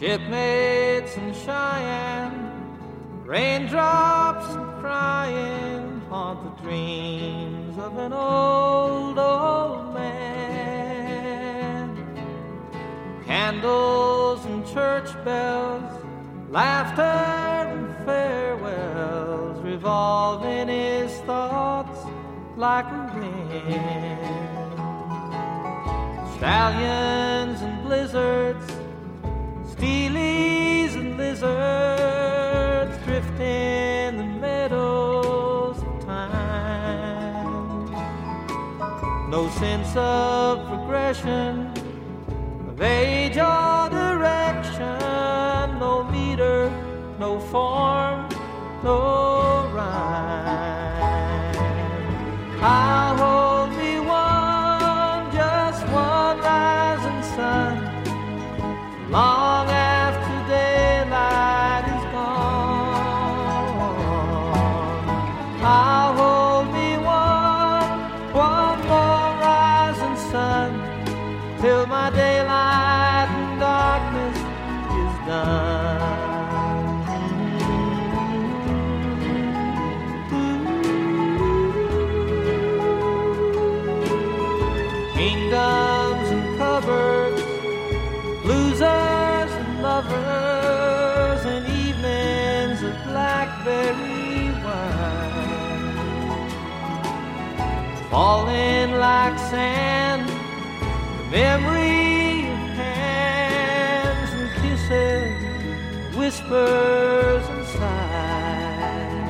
Shipmates in Cheyenne, raindrops and crying haunt the dreams of an old, old man. Candles and church bells, laughter and farewells revolve in his thoughts like a wind. Stallions and blizzards, steelies and lizards drift in the meadows of time. No sense of progression, of age or direction, no meter, no form, no rhyme. I'll hold me one, just one rising sun, long after daylight is gone. I'll hold me one more rising sun, till my daylight and darkness is done. Kingdoms and cupboards, losers and lovers, and evenings of blackberry wine, falling like sand, the memory of hands and kisses, whispers and sighs.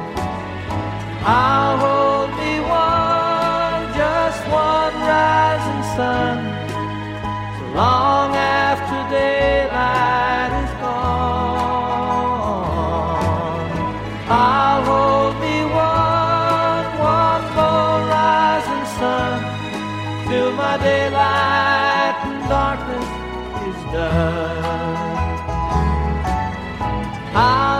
I'll hold me one, just one rising sun, so long after daylight is gone. I'll hold me one more rising sun, till my daylight and darkness is done.